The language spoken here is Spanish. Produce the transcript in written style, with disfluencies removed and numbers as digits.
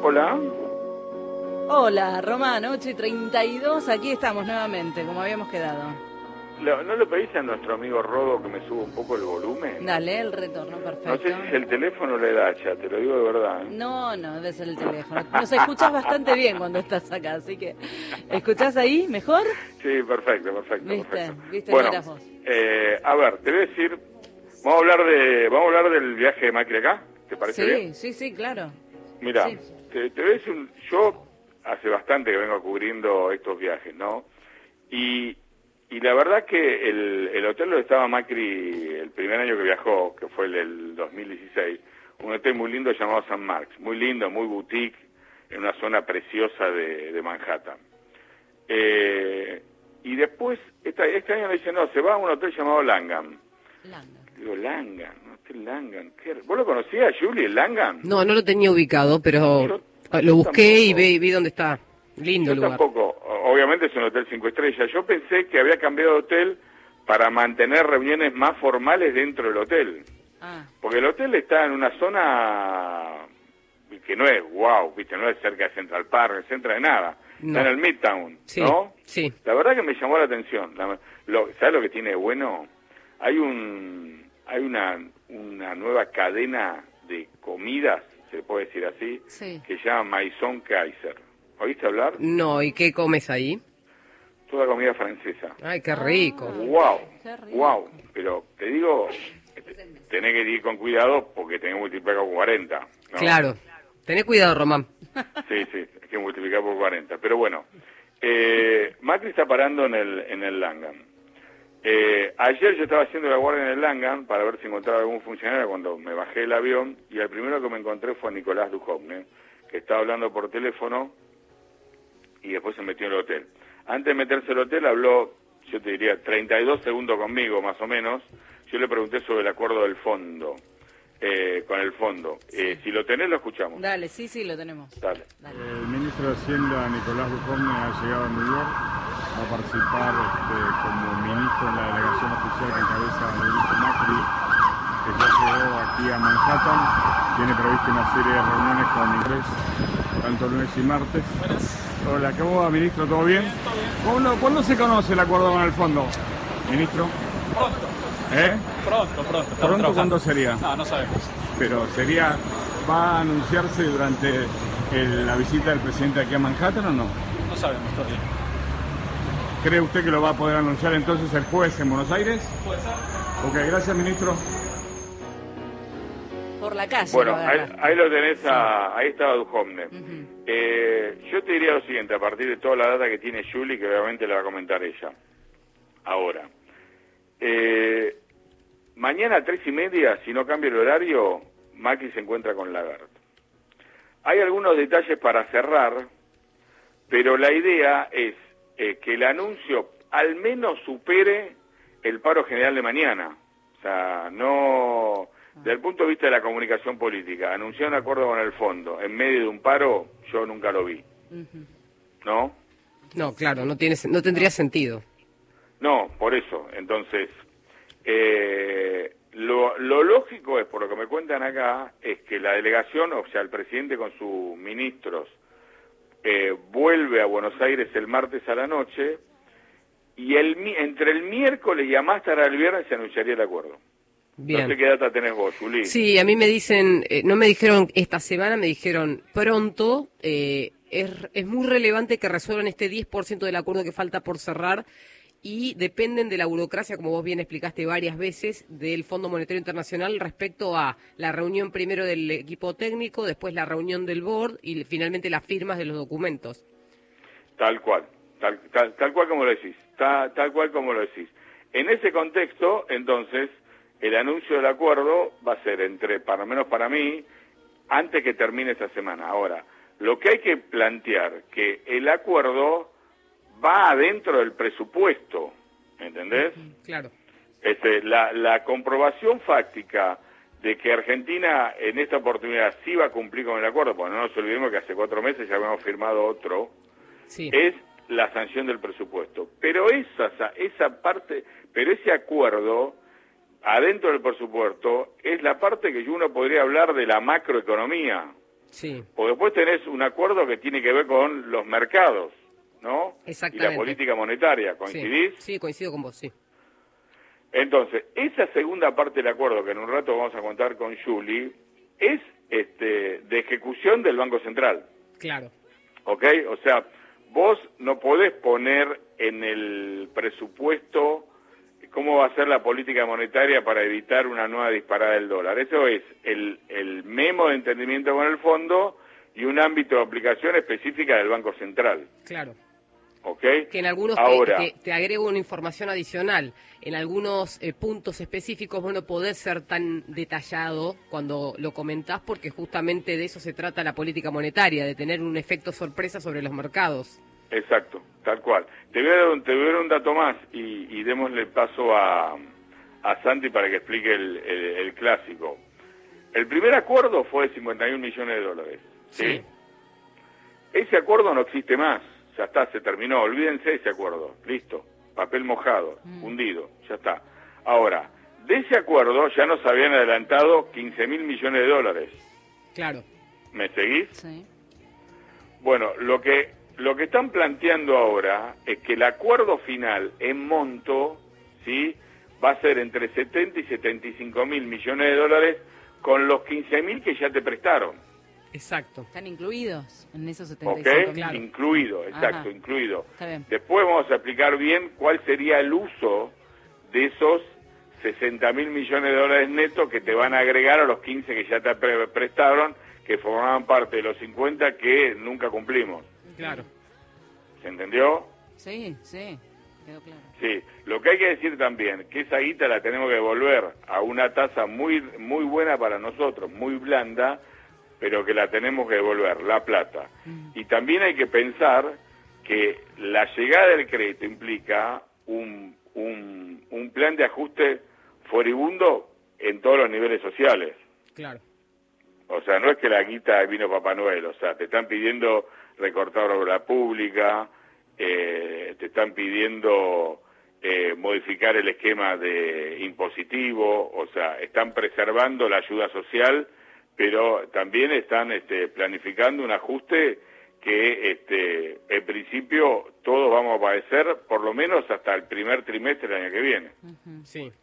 Hola. Hola, Román, 8:32, aquí estamos nuevamente, como habíamos quedado. ¿No le pedís a nuestro amigo Rodo que me suba un poco el volumen? Dale, el retorno, perfecto. No sé si es el teléfono o la edad, ya, te lo digo de verdad. No, debe ser el teléfono. Nos escuchás bastante bien cuando estás acá, así que... ¿Escuchás ahí mejor? Sí, perfecto. ¿Viste? Bueno, No eras vos. A ver, te voy a decir, vamos a hablar del viaje de Macri acá, ¿te parece bien? Sí, claro. Mira, Sí. te voy a decir, yo hace bastante que vengo cubriendo estos viajes, ¿no? Y la verdad que el hotel donde estaba Macri el primer año que viajó, que fue el 2016, un hotel muy lindo llamado St. Mark's, muy lindo, muy boutique, en una zona preciosa de Manhattan. Y después, este año me dicen, no, se va a un hotel llamado Langham. Digo, Langham, Hotel Langham. ¿Vos lo conocías, Julie, el Langham? No lo tenía ubicado, pero lo busqué y vi dónde está. Lindo lugar. Tampoco. Obviamente es un hotel 5 estrellas. Yo pensé que había cambiado de hotel para mantener reuniones más formales dentro del hotel. Porque el hotel está en una zona que no es wow, ¿viste? No es cerca de Central Park, no es cerca de nada. No. Está en el Midtown, Sí, ¿no? sí. La verdad que me llamó la atención. ¿Sabes lo que tiene de bueno? Hay una nueva cadena de comidas, se puede decir así, que se llama Maison Kaiser. ¿Oíste hablar? No, ¿y qué comes ahí? Toda comida francesa. Ay, qué rico. Wow. Pero te digo, tenés que ir con cuidado porque tenés que multiplicar por 40. ¿no? Claro. Tené cuidado, Román. Sí, hay que multiplicar por 40. Pero bueno, Macri está parando en el Langham. Ayer yo estaba haciendo la guardia en el Langham para ver si encontraba algún funcionario cuando me bajé del avión y el primero que me encontré fue a Nicolás Duhovne, que estaba hablando por teléfono y después se metió en el hotel. Antes de meterse al hotel habló, yo te diría, 32 segundos conmigo, más o menos. Yo le pregunté sobre el acuerdo del fondo, con el fondo. Si lo tenés, lo escuchamos. Dale, sí, lo tenemos. Dale. El ministro de Hacienda, Nicolás Duhovne, ha llegado a New York. Va a participar como ministro en la delegación oficial que encabeza Mauricio Macri, que ya llegó aquí a Manhattan. Tiene prevista una serie de reuniones con inglés, tanto lunes y martes. Hola, ¿cómo va, ministro? ¿Todo bien? ¿Cuándo se conoce el acuerdo con el fondo, ministro? Pronto. Pronto. ¿Pronto cuándo sería? No sabemos. Pero ¿va a anunciarse durante la visita del presidente aquí a Manhattan o no? No sabemos todavía. ¿Cree usted que lo va a poder anunciar entonces el jueves en Buenos Aires? Puede ser. Ok, gracias, ministro. Por la calle. Bueno, ahí lo tenés, ahí estaba Duhovne. Yo te diría lo siguiente, a partir de toda la data que tiene Julie, que obviamente la va a comentar ella. Ahora, mañana a 3:30, si no cambia el horario, Macri se encuentra con Lagarde. Hay algunos detalles para cerrar, pero la idea es que el anuncio al menos supere el paro general de mañana. O sea, no... Desde el punto de vista de la comunicación política, anunciar un acuerdo con el fondo en medio de un paro, yo nunca lo vi. ¿No? No, claro, no tendría sentido. No, por eso. Entonces, lo lógico es, por lo que me cuentan acá, es que la delegación, o sea, el presidente con sus ministros, vuelve a Buenos Aires el martes a la noche y entre el miércoles y a más tardar el viernes se anunciaría el acuerdo. Bien. No sé qué data tenés vos, Juli. Sí, a mí me dicen, no me dijeron esta semana, me dijeron pronto. Es muy relevante que resuelvan este 10% del acuerdo que falta por cerrar y dependen de la burocracia, como vos bien explicaste varias veces, del Fondo Monetario Internacional respecto a la reunión primero del equipo técnico, después la reunión del board y finalmente las firmas de los documentos. Tal cual como lo decís, tal cual como lo decís. En ese contexto, entonces, el anuncio del acuerdo va a ser para lo menos para mí, antes que termine esta semana. Ahora, lo que hay que plantear, que el acuerdo va adentro del presupuesto, ¿entendés? Claro. La comprobación fáctica de que Argentina en esta oportunidad sí va a cumplir con el acuerdo, porque no nos olvidemos que hace 4 meses ya habíamos firmado otro, es la sanción del presupuesto. Pero esa parte, pero ese acuerdo adentro del presupuesto es la parte que uno podría hablar de la macroeconomía, Sí. O después tenés un acuerdo que tiene que ver con los mercados, ¿no? Exactamente. Y la política monetaria, ¿coincidís? Sí, coincido con vos, sí. Entonces, esa segunda parte del acuerdo, que en un rato vamos a contar con Juli, es de ejecución del Banco Central. Claro. ¿Ok? O sea, vos no podés poner en el presupuesto cómo va a ser la política monetaria para evitar una nueva disparada del dólar. Eso es el memo de entendimiento con el fondo y un ámbito de aplicación específica del Banco Central. Claro. ¿Ok? Que en algunos ahora, te agrego una información adicional. En algunos puntos específicos vos no podés ser tan detallado cuando lo comentás, porque justamente de eso se trata la política monetaria, de tener un efecto sorpresa sobre los mercados. Exacto, tal cual. Te voy a dar un dato más y démosle paso a Santi para que explique el clásico. El primer acuerdo fue de 51 millones de dólares. ¿Sí? Ese acuerdo no existe más. Ya está, se terminó. Olvídense de ese acuerdo. Listo. Papel mojado, hundido. Ya está. Ahora, de ese acuerdo ya nos habían adelantado 15.000 millones de dólares. Claro. ¿Me seguís? Sí. Bueno, lo que están planteando ahora es que el acuerdo final en monto, ¿sí?, va a ser entre 70 y 75.000 millones de dólares con los 15.000 que ya te prestaron. Exacto. Están incluidos en esos ¿Ok? 75.000. Claro. Incluido, exacto, Ajá. incluido. Está bien. Después vamos a explicar bien cuál sería el uso de esos 60.000 millones de dólares netos que te van a agregar a los 15 que ya te prestaron, que formaban parte de los 50 que nunca cumplimos. Claro. ¿Se entendió? Sí, sí, quedó claro. Sí. Lo que hay que decir también, que esa guita la tenemos que devolver a una tasa muy buena para nosotros, muy blanda, pero que la tenemos que devolver, la plata. Y también hay que pensar que la llegada del crédito implica un plan de ajuste furibundo en todos los niveles sociales. Claro. O sea, no es que la guita vino Papá Noel, o sea, te están pidiendo recortar obra pública, te están pidiendo modificar el esquema de impositivo, o sea, están preservando la ayuda social, pero también están planificando un ajuste que en principio todos vamos a padecer por lo menos hasta el primer trimestre del año que viene. Sí.